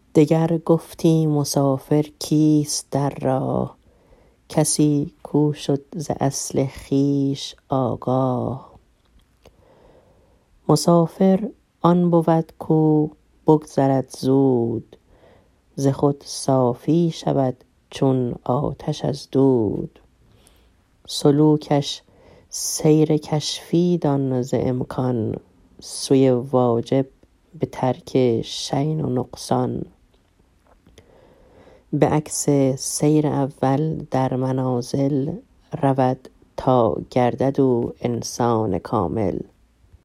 دگر گفتی مسافر کیست در راه، کسی کو شد ز اصل خویش آگاه. مسافر آن بود کو بگذرد زود، ز خود صافی شود چون آتش از دود. سلوکش سیر کشفی دان ز امکان، سوی واجب به ترک شین و نقصان. به عکس سیر اول در منازل، رود تا گردد او انسان کامل.